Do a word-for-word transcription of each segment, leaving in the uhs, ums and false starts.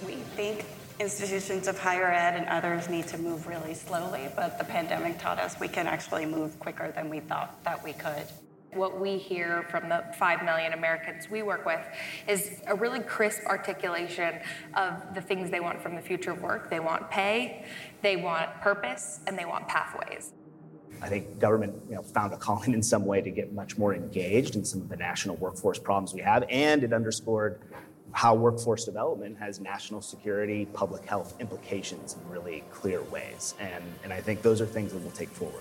We think institutions of higher ed and others need to move really slowly, but the pandemic taught us we can actually move quicker than we thought that we could. What we hear from the five million Americans we work with is a really crisp articulation of the things they want from the future of work. They want pay, they want purpose, and they want pathways. I think government you know, found a calling in some way to get much more engaged in some of the national workforce problems we have, and it underscored how workforce development has national security, public health implications in really clear ways. And, and I think those are things that we'll take forward.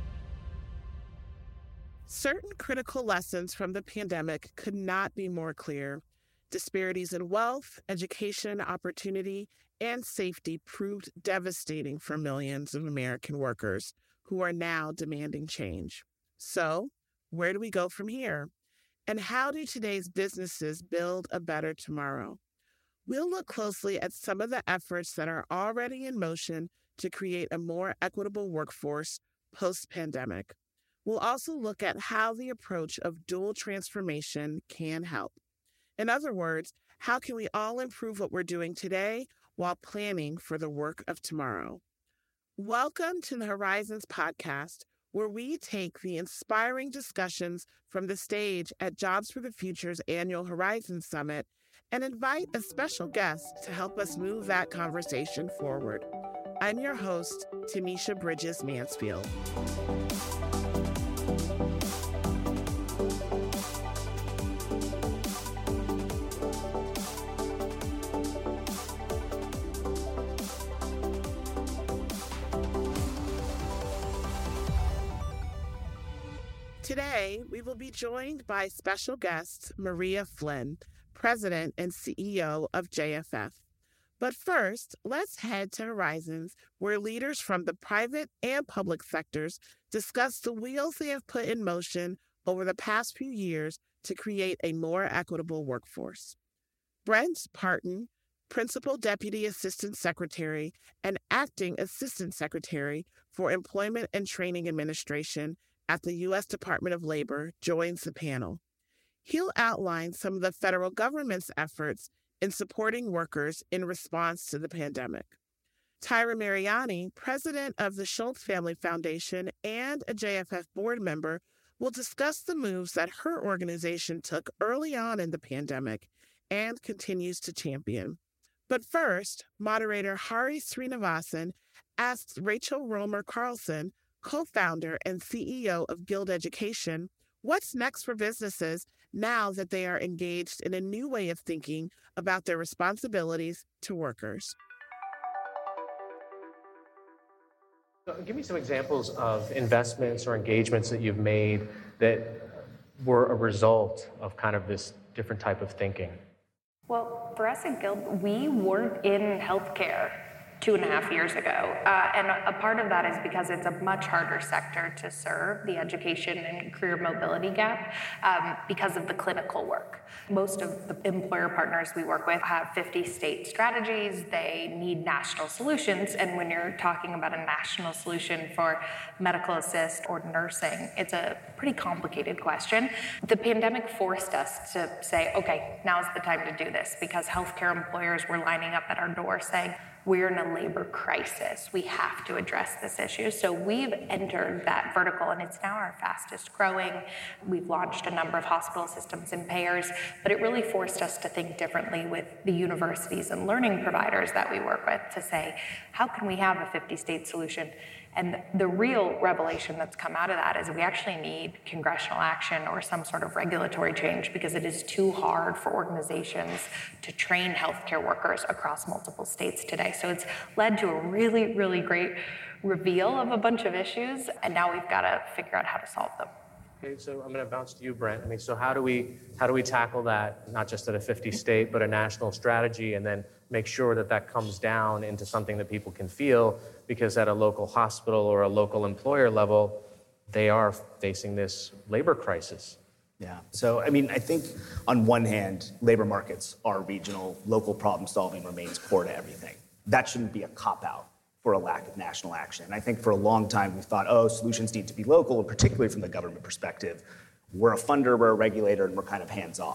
Certain critical lessons from the pandemic could not be more clear. Disparities in wealth, education, opportunity, and safety proved devastating for millions of American workers who are now demanding change. So, where do we go from here? And how do today's businesses build a better tomorrow? We'll look closely at some of the efforts that are already in motion to create a more equitable workforce post-pandemic. We'll also look at how the approach of dual transformation can help. In other words, how can we all improve what we're doing today while planning for the work of tomorrow? Welcome to the Horizons podcast, where we take the inspiring discussions from the stage at Jobs for the Future's annual Horizons Summit and invite a special guest to help us move that conversation forward. I'm your host, Tanisha Bridges Mansfield. Today, we will be joined by special guest Maria Flynn, President and C E O of J F F. But first, let's head to Horizons, where leaders from the private and public sectors discuss the wheels they have put in motion over the past few years to create a more equitable workforce. Brent Parton, Principal Deputy Assistant Secretary and Acting Assistant Secretary for Employment and Training Administration at the U S Department of Labor, joins the panel. He'll outline some of the federal government's efforts in supporting workers in response to the pandemic. Tyra Mariani, president of the Schultz Family Foundation and a J F F board member, will discuss the moves that her organization took early on in the pandemic and continues to champion. But first, moderator Hari Srinivasan asks Rachel Romer Carlson, co-founder and C E O of Guild Education, what's next for businesses now that they are engaged in a new way of thinking about their responsibilities to workers? Give me some examples of investments or engagements that you've made that were a result of kind of this different type of thinking. Well, for us at Guild, we weren't in healthcare two and a half years ago. Uh, and a part of that is because it's a much harder sector to serve, the education and career mobility gap, um, because of the clinical work. Most of the employer partners we work with have fifty state strategies. They need national solutions. And when you're talking about a national solution for medical assist or nursing, it's a pretty complicated question. The pandemic forced us to say, okay, now's the time to do this, because healthcare employers were lining up at our door saying, we're in a labor crisis. We have to address this issue. So we've entered that vertical, and it's now our fastest growing. We've launched a number of hospital systems and payers, but it really forced us to think differently with the universities and learning providers that we work with to say, how can we have a fifty state solution? And the real revelation that's come out of that is we actually need congressional action or some sort of regulatory change, because it is too hard for organizations to train healthcare workers across multiple states today. So it's led to a really, really great reveal of a bunch of issues, and now we've got to figure out how to solve them. Okay, so I'm going to bounce to you, Brent. I mean, so how do we how do we tackle that, not just at a fifty state, but a national strategy, and then make sure that that comes down into something that people can feel, because at a local hospital or a local employer level, they are facing this labor crisis. Yeah. So, I mean, I think on one hand, labor markets are regional. Local problem solving remains core to everything. That shouldn't be a cop-out for a lack of national action. And I think for a long time, we've thought, oh, solutions need to be local, particularly from the government perspective. We're a funder, we're a regulator, and we're kind of hands-off.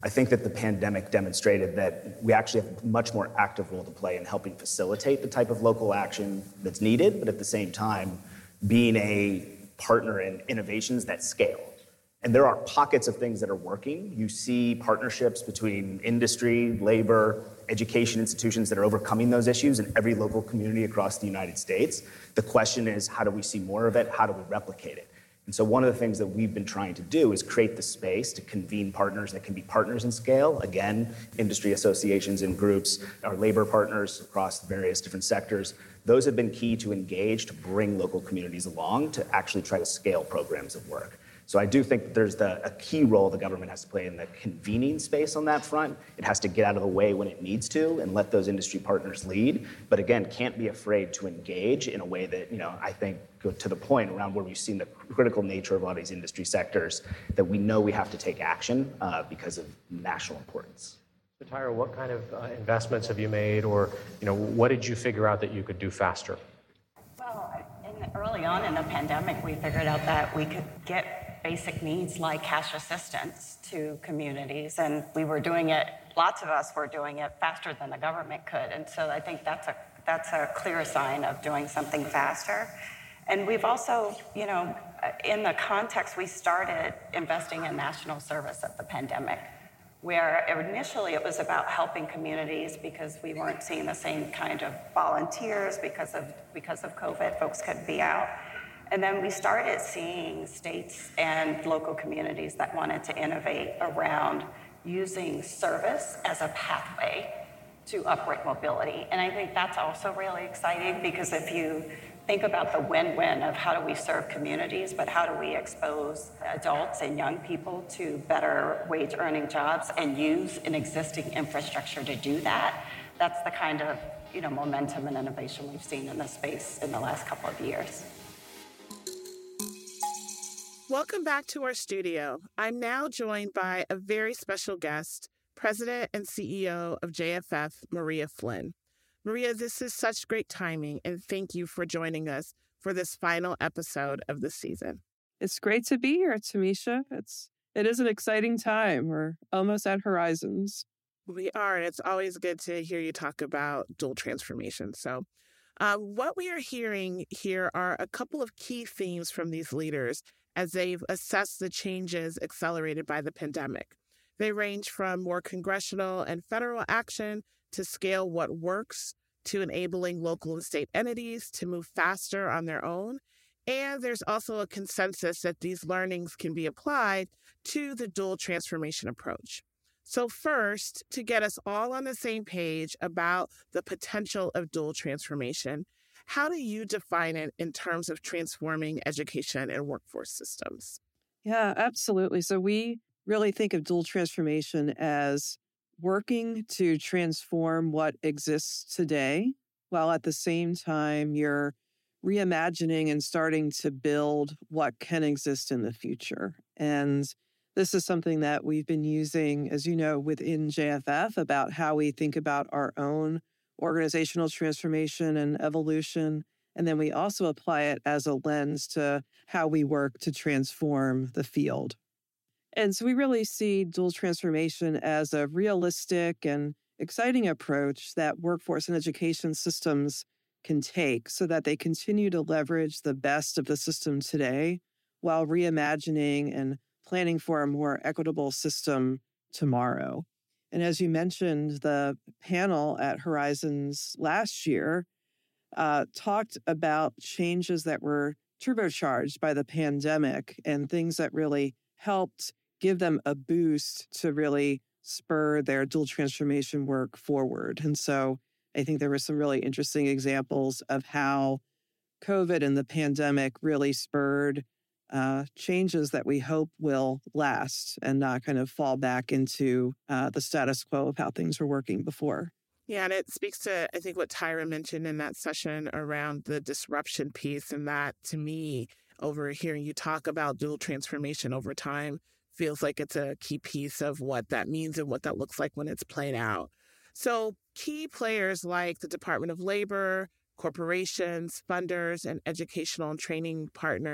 I think that the pandemic demonstrated that we actually have a much more active role to play in helping facilitate the type of local action that's needed, but at the same time, being a partner in innovations that scale. And there are pockets of things that are working. You see partnerships between industry, labor, education institutions that are overcoming those issues in every local community across the United States. The question is, how do we see more of it? How do we replicate it? And so one of the things that we've been trying to do is create the space to convene partners that can be partners in scale. Again, industry associations and groups, our labor partners across various different sectors. Those have been key to engage, to bring local communities along, to actually try to scale programs of work. So I do think that there's the, a key role the government has to play in the convening space on that front. It has to get out of the way when it needs to and let those industry partners lead. But again, can't be afraid to engage in a way that, you know, I think go to the point around where we've seen the critical nature of a lot of these industry sectors, that we know we have to take action uh, because of national importance. So Tyra, what kind of uh, investments have you made, or, you know, what did you figure out that you could do faster? Well, in, early on in the pandemic, we figured out that we could get basic needs like cash assistance to communities, and we were doing it, lots of us were doing it faster than the government could, and so I think that's a that's a clear sign of doing something faster. And we've also, you know, in the context, we started investing in national service at the pandemic, where initially it was about helping communities because we weren't seeing the same kind of volunteers because of because of COVID, folks couldn't be out. And then we started seeing states and local communities that wanted to innovate around using service as a pathway to upright mobility. And I think that's also really exciting, because if you think about the win-win of how do we serve communities, but how do we expose adults and young people to better wage earning jobs and use an existing infrastructure to do that, that's the kind of, you know, momentum and innovation we've seen in this space in the last couple of years. Welcome back to our studio. I'm now joined by a very special guest, President and C E O of J F F, Maria Flynn. Maria, this is such great timing, and thank you for joining us for this final episode of the season. It's great to be here, Tamisha. It's it is an exciting time. We're almost at Horizons. We are, and it's always good to hear you talk about dual transformation. So uh, what we are hearing here are a couple of key themes from these leaders as they've assessed the changes accelerated by the pandemic. They range from more congressional and federal action to scale what works, to enabling local and state entities to move faster on their own. And there's also a consensus that these learnings can be applied to the dual transformation approach. So first, to get us all on the same page about the potential of dual transformation, how do you define it in terms of transforming education and workforce systems? Yeah, absolutely. So we really think of dual transformation as working to transform what exists today, while at the same time you're reimagining and starting to build what can exist in the future. And this is something that we've been using, as you know, within J F F about how we think about our own organizational transformation and evolution. And then we also apply it as a lens to how we work to transform the field. And so we really see dual transformation as a realistic and exciting approach that workforce and education systems can take so that they continue to leverage the best of the system today while reimagining and planning for a more equitable system tomorrow. And as you mentioned, the panel at Horizons last year uh, talked about changes that were turbocharged by the pandemic and things that really helped give them a boost to really spur their dual transformation work forward. And so I think there were some really interesting examples of how COVID and the pandemic really spurred uh, changes that we hope will last and not kind of fall back into uh, the status quo of how things were working before. Yeah, and it speaks to, I think, what Tyra mentioned in that session around the disruption piece. And that, to me, over hearing you talk about dual transformation over time, feels like it's a key piece of what that means and what that looks like when it's played out. So key players like the Department of Labor, corporations, funders, and educational and training partners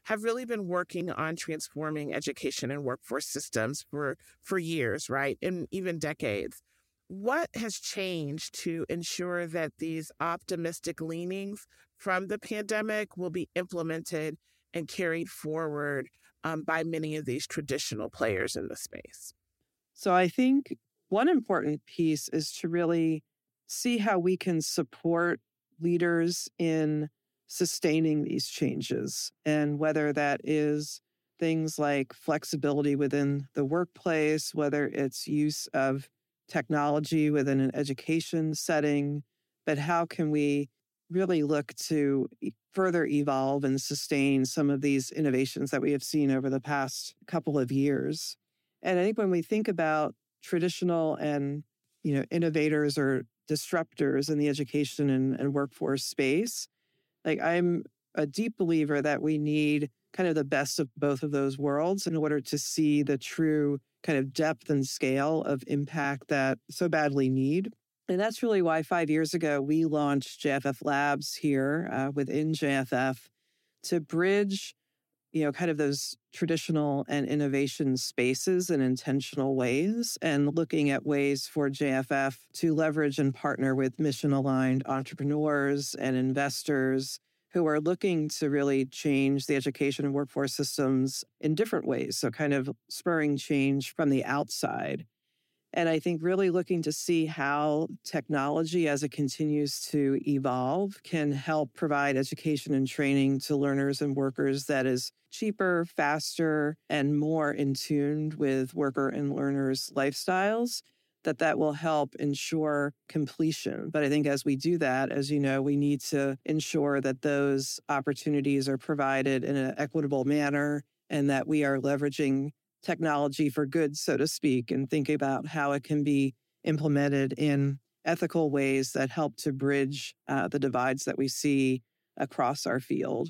have really been working on transforming education and workforce systems for, for years, right? And even decades. What has changed to ensure that these optimistic leanings from the pandemic will be implemented and carried forward um, by many of these traditional players in the space? So I think one important piece is to really see how we can support leaders in sustaining these changes, and whether that is things like flexibility within the workplace, whether it's use of technology within an education setting, but how can we really look to further evolve and sustain some of these innovations that we have seen over the past couple of years. And I think when we think about traditional and, you know, innovators or disruptors in the education and, and workforce space, like I'm a deep believer that we need kind of the best of both of those worlds in order to see the true kind of depth and scale of impact that so badly need. And that's really why five years ago, we launched J F F Labs here uh, within J F F to bridge, you know, kind of those traditional and innovation spaces in intentional ways, and looking at ways for J F F to leverage and partner with mission-aligned entrepreneurs and investors who are looking to really change the education and workforce systems in different ways. So kind of spurring change from the outside. And I think really looking to see how technology, as it continues to evolve, can help provide education and training to learners and workers that is cheaper, faster, and more in tune with worker and learners' lifestyles, that that will help ensure completion. But I think as we do that, as you know, we need to ensure that those opportunities are provided in an equitable manner and that we are leveraging technology for good, so to speak, and think about how it can be implemented in ethical ways that help to bridge uh, the divides that we see across our field.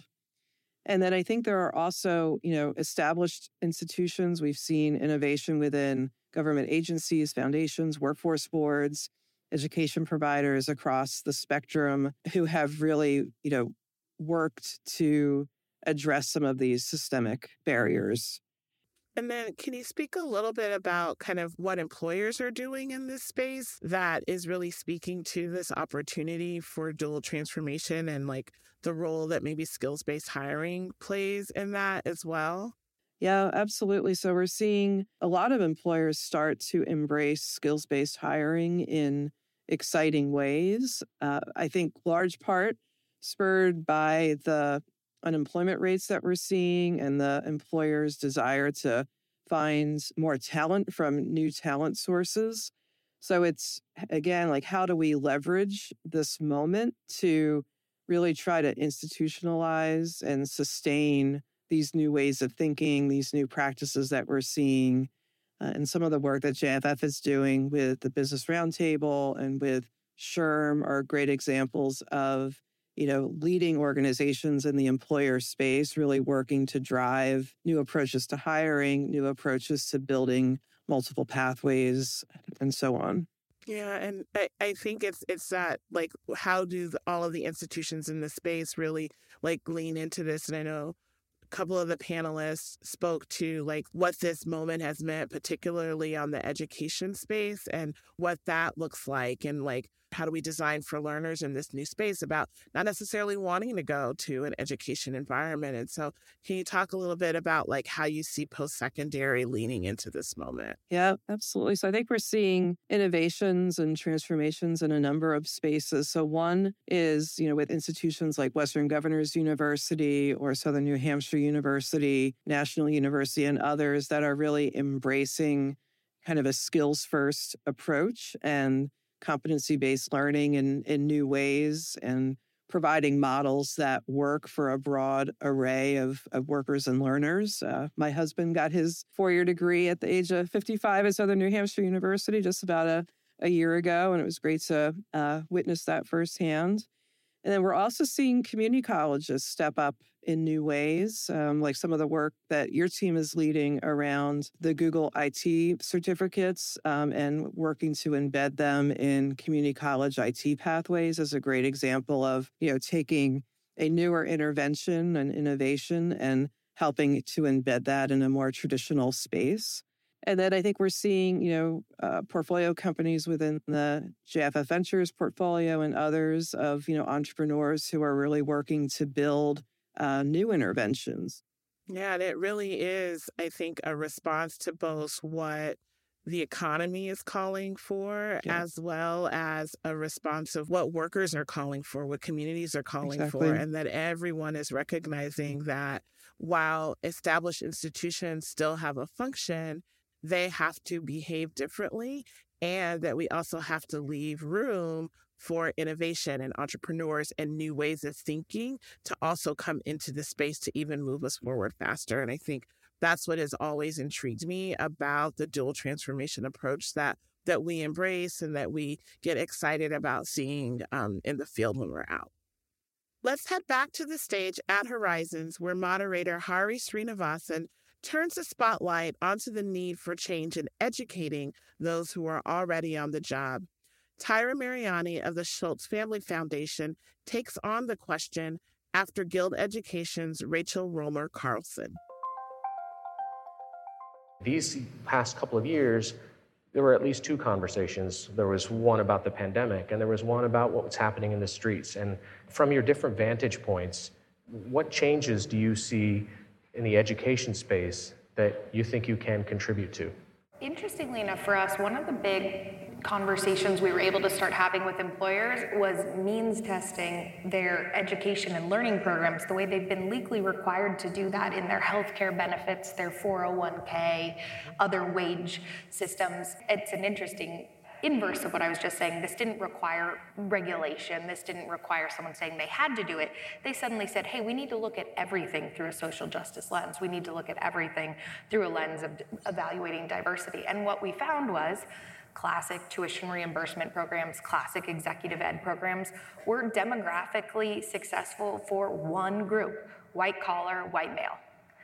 And then I think there are also, you know, established institutions. We've seen innovation within government agencies, foundations, workforce boards, education providers across the spectrum who have really, you know, worked to address some of these systemic barriers. And then can you speak a little bit about kind of what employers are doing in this space that is really speaking to this opportunity for dual transformation and like the role that maybe skills-based hiring plays in that as well? Yeah, absolutely. So we're seeing a lot of employers start to embrace skills-based hiring in exciting ways. Uh, I think large part spurred by the unemployment rates that we're seeing and the employer's desire to find more talent from new talent sources. So it's, again, like, how do we leverage this moment to really try to institutionalize and sustain these new ways of thinking, these new practices that we're seeing, uh, and some of the work that J F F is doing with the Business Roundtable and with SHRM are great examples of, you know, leading organizations in the employer space really working to drive new approaches to hiring, new approaches to building multiple pathways, and so on. Yeah, and I, I think it's it's that, like, how do the, all of the institutions in the space really, like, lean into this? And I know a couple of the panelists spoke to, like, what this moment has meant, particularly on the education space and what that looks like. And, like, how do we design for learners in this new space about not necessarily wanting to go to an education environment? And so can you talk a little bit about, like, how you see post-secondary leaning into this moment? Yeah, absolutely. So I think we're seeing innovations and transformations in a number of spaces. So one is, you know, with institutions like Western Governors University or Southern New Hampshire University, National University, and others that are really embracing kind of a skills-first approach and competency-based learning in, in new ways, and providing models that work for a broad array of, of workers and learners. Uh, my husband got his four-year degree at the age of fifty-five at Southern New Hampshire University just about a, a year ago, and it was great to uh, witness that firsthand. And then we're also seeing community colleges step up in new ways, um, like some of the work that your team is leading around the Google I T certificates um, and working to embed them in community college I T pathways is a great example of, you know, taking a newer intervention and innovation and helping to embed that in a more traditional space. And then I think we're seeing, you know, uh, portfolio companies within the J F F Ventures portfolio and others of, you know, entrepreneurs who are really working to build uh, new interventions. Yeah, and it really is, I think, a response to both what the economy is calling for, Yeah. as well as a response of what workers are calling for, what communities are calling Exactly. for, and that everyone is recognizing that while established institutions still have a function, they have to behave differently, and that we also have to leave room for innovation and entrepreneurs and new ways of thinking to also come into the space to even move us forward faster. And I think that's what has always intrigued me about the dual transformation approach that that we embrace and that we get excited about seeing um, in the field when we're out. Let's head back to the stage at Horizons, where moderator Hari Srinivasan turns the spotlight onto the need for change in educating those who are already on the job. Tyra Mariani of the Schultz Family Foundation takes on the question after Guild Education's Rachel Romer Carlson. These past couple of years, there were at least two conversations. There was one about the pandemic, and there was one about what was happening in the streets. And from your different vantage points, what changes do you see in the education space that you think you can contribute to? Interestingly enough for us, one of the big conversations we were able to start having with employers was means testing their education and learning programs the way they've been legally required to do that in their healthcare benefits, their four oh one k, other wage systems. It's an interesting inverse of what I was just saying. This didn't require regulation. This didn't require someone saying they had to do it. They suddenly said, hey, we need to look at everything through a social justice lens. We need to look at everything through a lens of evaluating diversity. And what we found was classic tuition reimbursement programs, classic executive ed programs were demographically successful for one group, white collar, white male.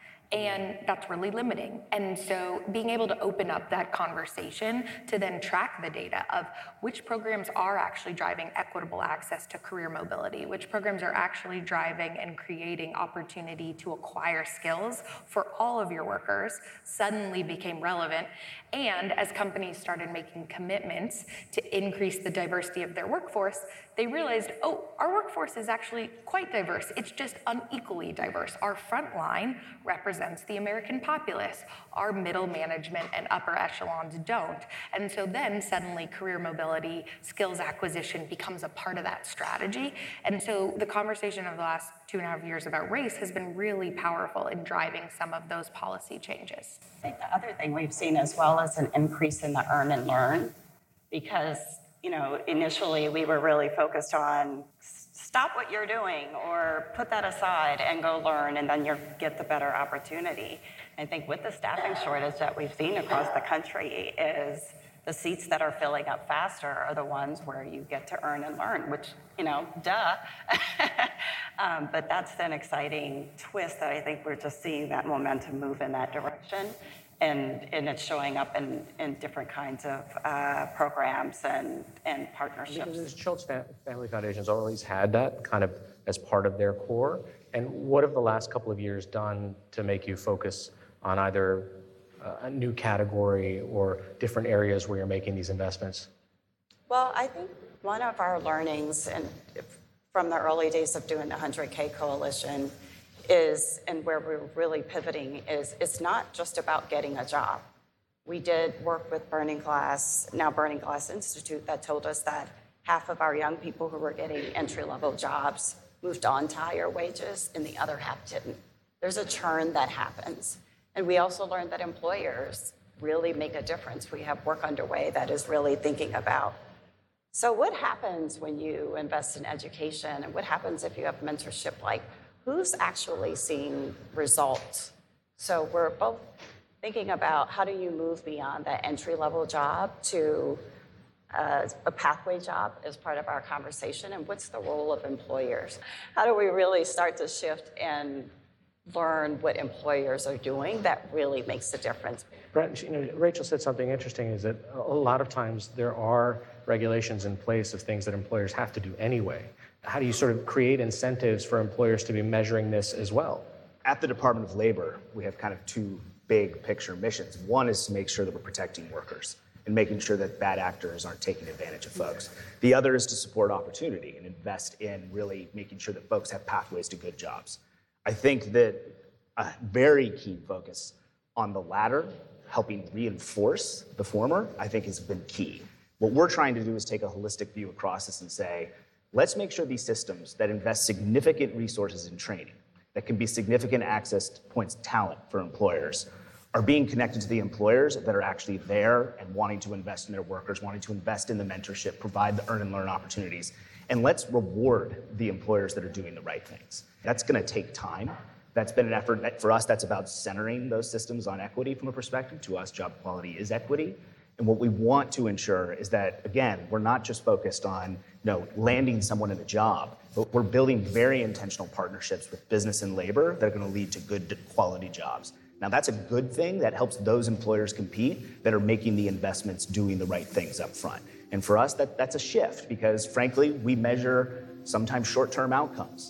And that's really limiting. And so being able to open up that conversation to then track the data of which programs are actually driving equitable access to career mobility, which programs are actually driving and creating opportunity to acquire skills for all of your workers suddenly became relevant. And as companies started making commitments to increase the diversity of their workforce, they realized, oh, our workforce is actually quite diverse. It's just unequally diverse. Our front line represents the American populace. Our middle management and upper echelons don't. And so then suddenly career mobility, skills acquisition becomes a part of that strategy. And so the conversation of the last two and a half years about race has been really powerful in driving some of those policy changes. I think the other thing we've seen as well is an increase in the earn and learn, because you know, initially we were really focused on stop what you're doing or put that aside and go learn, and then you get the better opportunity. I think with the staffing shortage that we've seen across the country is the seats that are filling up faster are the ones where you get to earn and learn, which, you know, duh. um, but that's an exciting twist that I think we're just seeing that momentum move in that direction. And, and it's showing up in, in different kinds of uh, programs and, and partnerships. Because the Schultz Family Foundation's always had that kind of as part of their core. And what have the last couple of years done to make you focus on either uh, a new category or different areas where you're making these investments? Well, I think one of our learnings and from the early days of doing the one hundred K Coalition is, and where we're really pivoting, is it's not just about getting a job. We did work with Burning Glass, now Burning Glass Institute, that told us that half of our young people who were getting entry-level jobs moved on to higher wages, and the other half didn't. There's a churn that happens. And we also learned that employers really make a difference. We have work underway that is really thinking about, so what happens when you invest in education, and what happens if you have mentorship? Like, who's actually seeing results? So we're both thinking about how do you move beyond that entry-level job to uh, a pathway job as part of our conversation, and what's the role of employers? How do we really start to shift and learn what employers are doing that really makes a difference? Brett, you know, Rachel said something interesting, is that a lot of times there are regulations in place of things that employers have to do anyway. How do you sort of create incentives for employers to be measuring this as well? at the Department of Labor, we have kind of two big picture missions. One is to make sure that we're protecting workers and making sure that bad actors aren't taking advantage of folks. The other is to support opportunity and invest in really making sure that folks have pathways to good jobs. I think that a very keen focus on the latter, helping reinforce the former, I think has been key. What we're trying to do is take a holistic view across this and say, let's make sure these systems that invest significant resources in training, that can be significant access points of talent for employers, are being connected to the employers that are actually there and wanting to invest in their workers, wanting to invest in the mentorship, provide the earn and learn opportunities. And let's reward the employers that are doing the right things. That's going to take time. That's been an effort. For us, that's about centering those systems on equity from a perspective. To us, job quality is equity. And what we want to ensure is that, again, we're not just focused on you know, landing someone in a job, but we're building very intentional partnerships with business and labor that are going to lead to good quality jobs. Now, that's a good thing that helps those employers compete that are making the investments, doing the right things up front. And for us, that, that's a shift because, frankly, we measure sometimes short-term outcomes.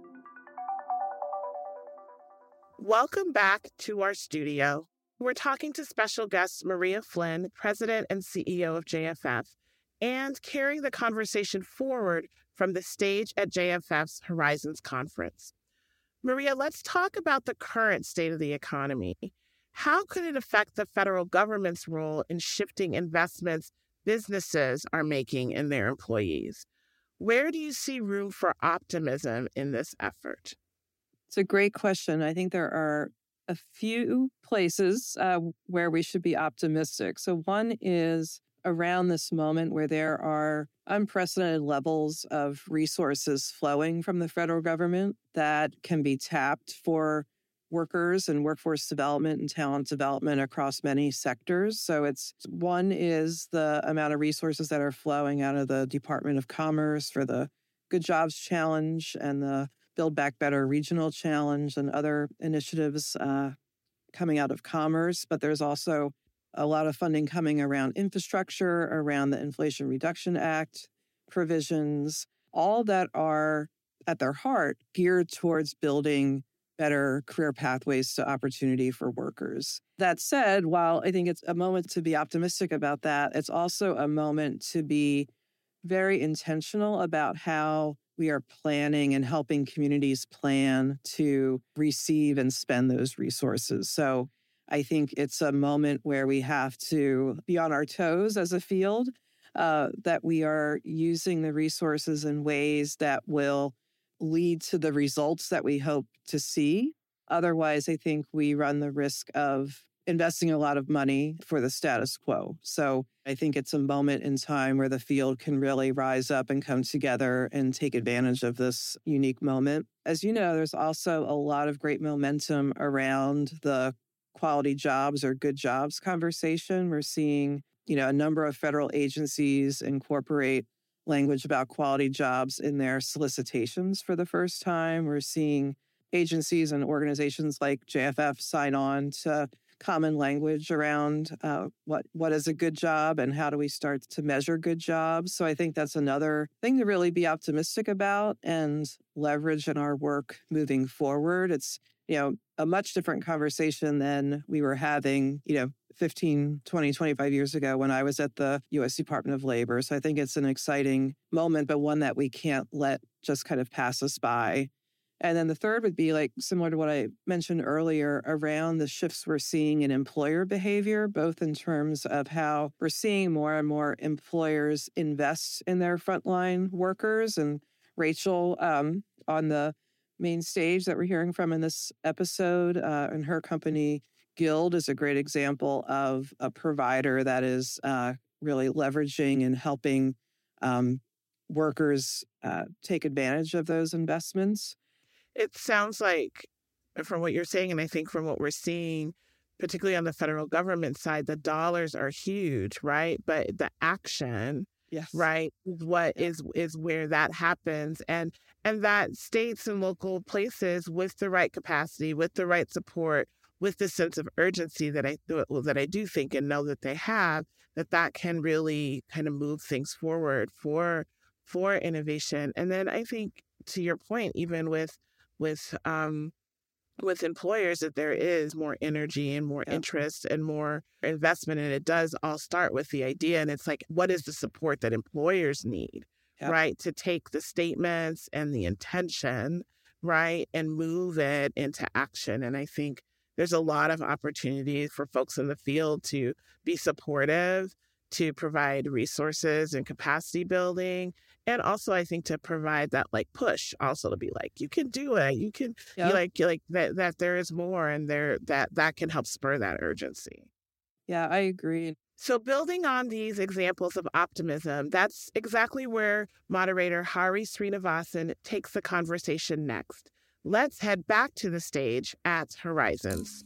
Welcome back to our studio. We're talking to special guest Maria Flynn, President and C E O of J F F, and carrying the conversation forward from the stage at J F F's Horizons Conference. Maria, let's talk about the current state of the economy. How could it affect the federal government's role in shifting investments businesses are making in their employees? Where do you see room for optimism in this effort? It's a great question. I think there are a few places uh, where we should be optimistic. So one is around this moment where there are unprecedented levels of resources flowing from the federal government that can be tapped for workers and workforce development and talent development across many sectors. So it's one is the amount of resources that are flowing out of the Department of Commerce for the Good Jobs Challenge and the Build Back Better Regional Challenge and other initiatives uh, coming out of commerce. But there's also a lot of funding coming around infrastructure, around the Inflation Reduction Act provisions, all that are at their heart geared towards building better career pathways to opportunity for workers. That said, while I think it's a moment to be optimistic about that, it's also a moment to be very intentional about how we are planning and helping communities plan to receive and spend those resources. So I think it's a moment where we have to be on our toes as a field, uh, that we are using the resources in ways that will lead to the results that we hope to see. Otherwise, I think we run the risk of investing a lot of money for the status quo. So I think it's a moment in time where the field can really rise up and come together and take advantage of this unique moment. As you know, there's also a lot of great momentum around the quality jobs or good jobs conversation. We're seeing, you know, a number of federal agencies incorporate language about quality jobs in their solicitations for the first time. We're seeing agencies and organizations like J F F sign on to common language around uh, what what is a good job and how do we start to measure good jobs. So I think that's another thing to really be optimistic about and leverage in our work moving forward. It's, you know, a much different conversation than we were having, you know, fifteen, twenty, twenty-five years ago when I was at the U S Department of Labor. So I think it's an exciting moment, but one that we can't let just kind of pass us by. And then the third would be like similar to what I mentioned earlier around the shifts we're seeing in employer behavior, both in terms of how we're seeing more and more employers invest in their frontline workers. And Rachel um, on the main stage that we're hearing from in this episode uh, and her company, Guild, is a great example of a provider that is uh, really leveraging and helping um, workers uh, take advantage of those investments. It sounds like, from what you're saying, and I think from what we're seeing, particularly on the federal government side, the dollars are huge, right? But the action, yes, right, what yeah. is is where that happens, and and that states and local places with the right capacity, with the right support, with the sense of urgency that I that I do think and know that they have, that that can really kind of move things forward for for innovation. And then I think, to your point, even with with um, with employers that there is more energy and more Yep. interest and more investment. And it does all start with the idea. And it's like, what is the support that employers need, Yep. right? To take the statements and the intention, right? And move it into action. And I think there's a lot of opportunity for folks in the field to be supportive, to provide resources and capacity building. And also, I think to provide that like push also to be like, you can do it. You can Yep. you like, you like that, that there is more and there that that can help spur that urgency. Yeah, I agree. So building on these examples of optimism, that's exactly where moderator Hari Srinivasan takes the conversation next. Let's head back to the stage at Horizons.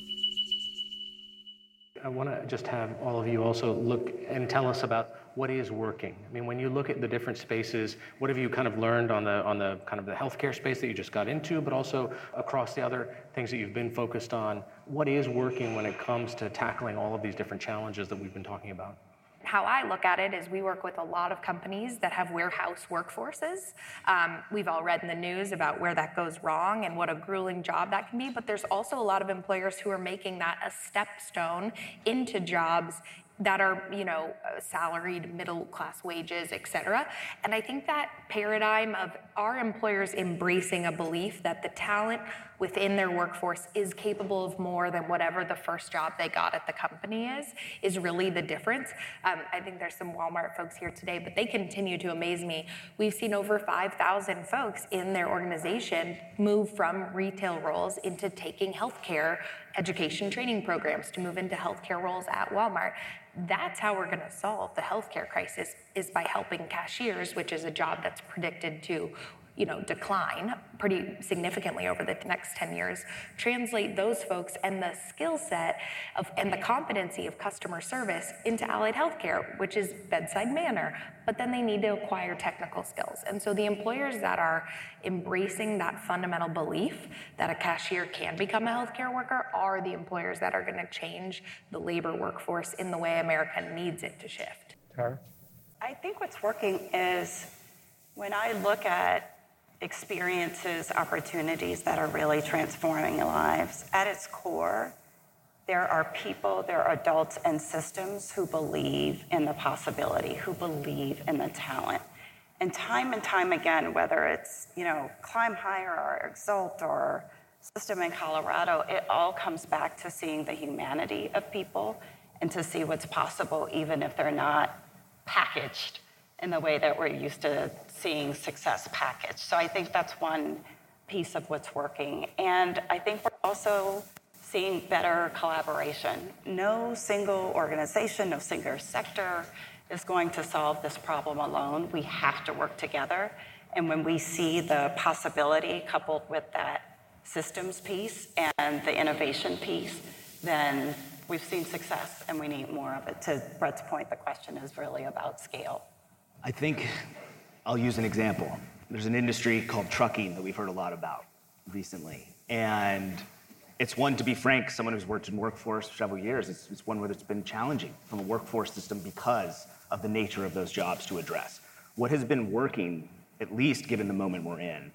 I want to just have all of you also look and tell us about what is working. I mean, when you look at the different spaces, what have you kind of learned on the on the kind of the healthcare space that you just got into, but also across the other things that you've been focused on? What is working when it comes to tackling all of these different challenges that we've been talking about? How I look at it is we work with a lot of companies that have warehouse workforces. Um, we've all read in the news about where that goes wrong and what a grueling job that can be, but there's also a lot of employers who are making that a stepstone into jobs that are, you know, salaried, middle class wages, et cetera. And I think that paradigm of our employers embracing a belief that the talent within their workforce is capable of more than whatever the first job they got at the company is, is really the difference. Um, I think there's some Walmart folks here today, but they continue to amaze me. We've seen over five thousand folks in their organization move from retail roles into taking healthcare education training programs to move into healthcare roles at Walmart. That's how we're going to solve the healthcare crisis, is by helping cashiers, which is a job that's predicted to, you know, decline pretty significantly over the next ten years, translate those folks and the skill set of and the competency of customer service into allied healthcare, which is bedside manner, but then they need to acquire technical skills. And so the employers that are embracing that fundamental belief that a cashier can become a healthcare worker are the employers that are going to change the labor workforce in the way America needs it to shift. Tara? I think what's working is when I look at experiences, opportunities that are really transforming lives, at its core, there are people, there are adults and systems who believe in the possibility, who believe in the talent. And time and time again, whether it's, you know, Climb Higher or Exalt or System in Colorado, it all comes back to seeing the humanity of people and to see what's possible, even if they're not packaged in the way that we're used to seeing success packaged. So I think that's one piece of what's working. And I think we're also seeing better collaboration. No single organization, no single sector is going to solve this problem alone. We have to work together. And when we see the possibility coupled with that systems piece and the innovation piece, then we've seen success and we need more of it. To Brett's point, the question is really about scale. I think I'll use an example. There's an industry called trucking that we've heard a lot about recently. And it's one, to be frank, someone who's worked in workforce for several years, it's, it's one where it's been challenging from a workforce system because of the nature of those jobs to address. What has been working, at least given the moment we're in,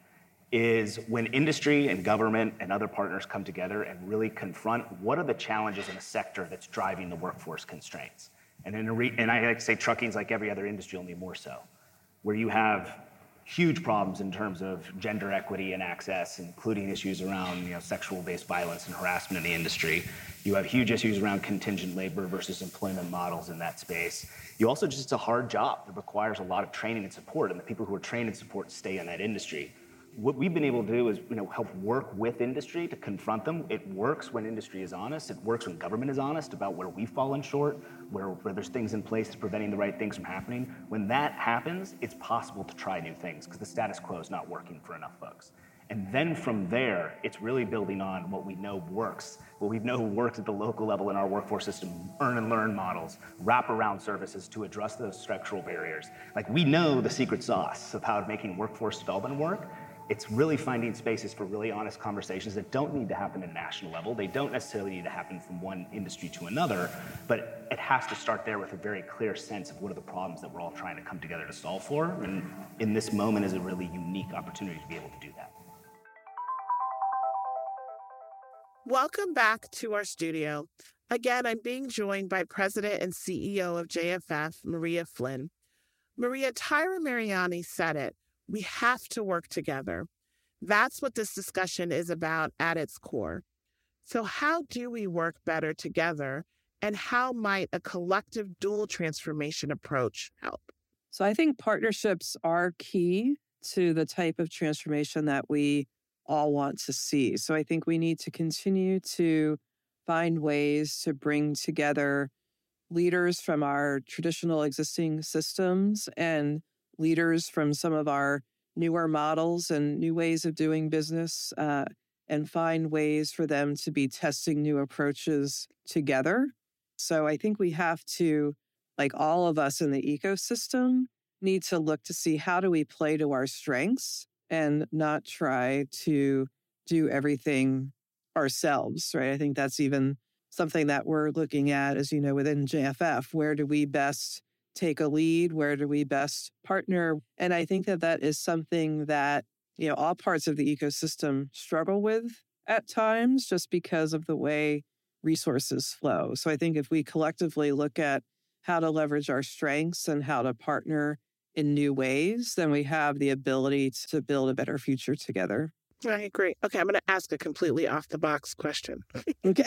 is when industry and government and other partners come together and really confront what are the challenges in a sector that's driving the workforce constraints. And, in a re- and I like to say trucking's like every other industry, only more so, where you have huge problems in terms of gender equity and access, including issues around, you know, sexual-based violence and harassment in the industry. You have huge issues around contingent labor versus employment models in that space. You also just, it's a hard job that requires a lot of training and support, and the people who are trained and support stay in that industry. What we've been able to do is, you know, help work with industry to confront them. It works when industry is honest. It works when government is honest about where we've fallen short, where, where there's things in place to preventing the right things from happening. When that happens, it's possible to try new things because the status quo is not working for enough folks. And then from there, it's really building on what we know works, what we know works at the local level in our workforce system, earn and learn models, wraparound services to address those structural barriers. Like, we know the secret sauce of how making workforce development work. It's really finding spaces for really honest conversations that don't need to happen at a national level. They don't necessarily need to happen from one industry to another, but it has to start there with a very clear sense of what are the problems that we're all trying to come together to solve for. And in this moment is a really unique opportunity to be able to do that. Welcome back to our studio. Again, I'm being joined by President and C E O of J F F, Maria Flynn. Maria, Tyra Mariani said it. We have to work together. That's what this discussion is about at its core. So how do we work better together, and how might a collective dual transformation approach help? So I think partnerships are key to the type of transformation that we all want to see. So I think we need to continue to find ways to bring together leaders from our traditional existing systems and leaders from some of our newer models and new ways of doing business, uh, and find ways for them to be testing new approaches together. So I think we have to, like all of us in the ecosystem, need to look to see how do we play to our strengths and not try to do everything ourselves, right? I think that's even something that we're looking at, as you know, within J F F. Where do we best take a lead? Where do we best partner? And I think that that is something that, you know, all parts of the ecosystem struggle with at times just because of the way resources flow. So I think if we collectively look at how to leverage our strengths and how to partner in new ways, then we have the ability to build a better future together. I agree. Okay, I'm going to ask a completely off-the-box question. Okay.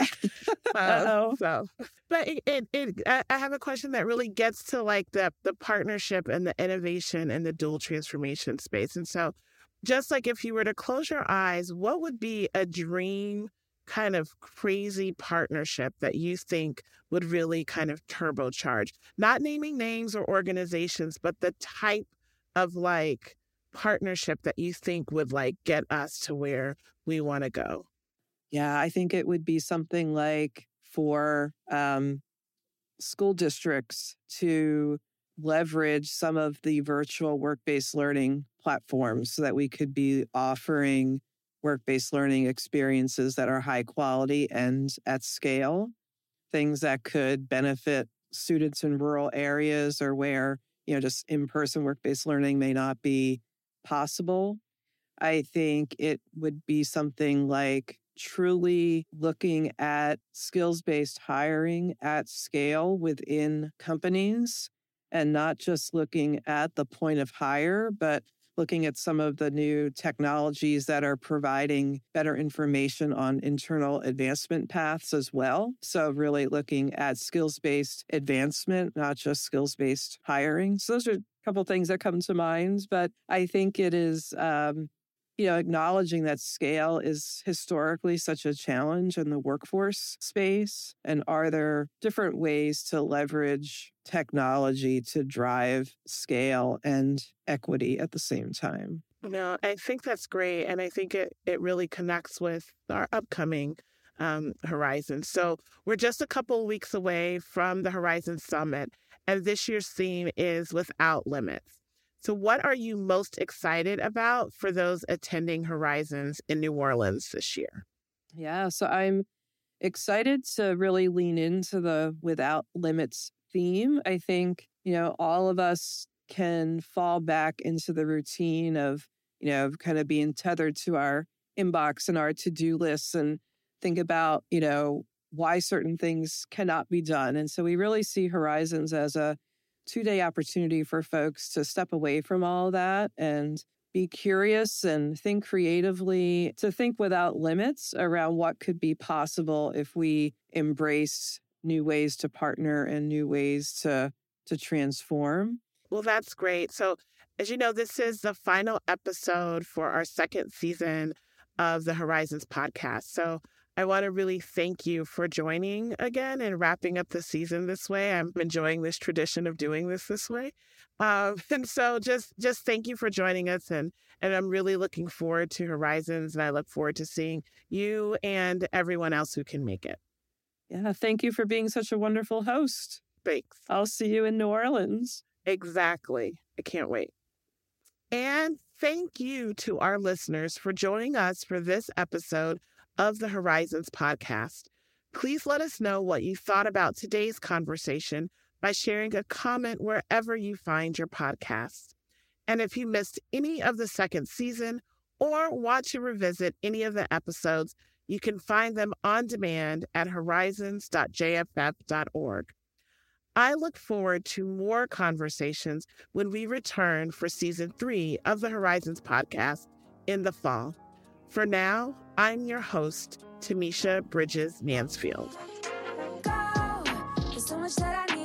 uh, so, but it, it, it, I have a question that really gets to like the the partnership and the innovation and the dual transformation space. And so, just like if you were to close your eyes, what would be a dream kind of crazy partnership that you think would really kind of turbocharge? Not naming names or organizations, but the type of like partnership that you think would like get us to where we want to go? Yeah, I think it would be something like for um, school districts to leverage some of the virtual work-based learning platforms so that we could be offering work-based learning experiences that are high quality and at scale, things that could benefit students in rural areas or where, you know, just in-person work-based learning may not be possible. I think it would be something like truly looking at skills-based hiring at scale within companies and not just looking at the point of hire, but looking at some of the new technologies that are providing better information on internal advancement paths as well. So really looking at skills-based advancement, not just skills-based hiring. So those are a couple of things that come to mind, but I think it is, um, you know, acknowledging that scale is historically such a challenge in the workforce space. And are there different ways to leverage technology to drive scale and equity at the same time? No, I think that's great. And I think it, it really connects with our upcoming um, Horizon. So we're just a couple of weeks away from the Horizon Summit, and this year's theme is Without Limits. So what are you most excited about for those attending Horizons in New Orleans this year? Yeah, so I'm excited to really lean into the Without Limits theme. I think, you know, all of us can fall back into the routine of, you know, kind of being tethered to our inbox and our to-do lists and think about, you know, why certain things cannot be done. And so we really see Horizons as a two-day opportunity for folks to step away from all of that and be curious and think creatively, to think without limits around what could be possible if we embrace new ways to partner and new ways to, to transform. Well, that's great. So, as you know, this is the final episode for our second season of the Horizons podcast. So I want to really thank you for joining again and wrapping up the season this way. I'm enjoying this tradition of doing this this way. Um, and so just just thank you for joining us. And, and I'm really looking forward to Horizons, and I look forward to seeing you and everyone else who can make it. Yeah, thank you for being such a wonderful host. Thanks. I'll see you in New Orleans. Exactly. I can't wait. And thank you to our listeners for joining us for this episode of the Horizons podcast. Please let us know what you thought about today's conversation by sharing a comment wherever you find your podcast. And if you missed any of the second season or want to revisit any of the episodes, You can find them on demand at horizons dot j f f dot org. I look forward to more conversations when we return for season three of the Horizons podcast in the fall. For now, I'm your host, Tamisha Bridges Mansfield. Go. There's so much that I need.